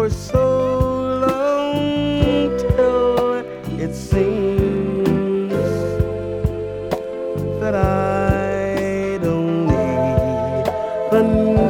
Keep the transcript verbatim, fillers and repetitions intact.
for so long till it seems that I don't even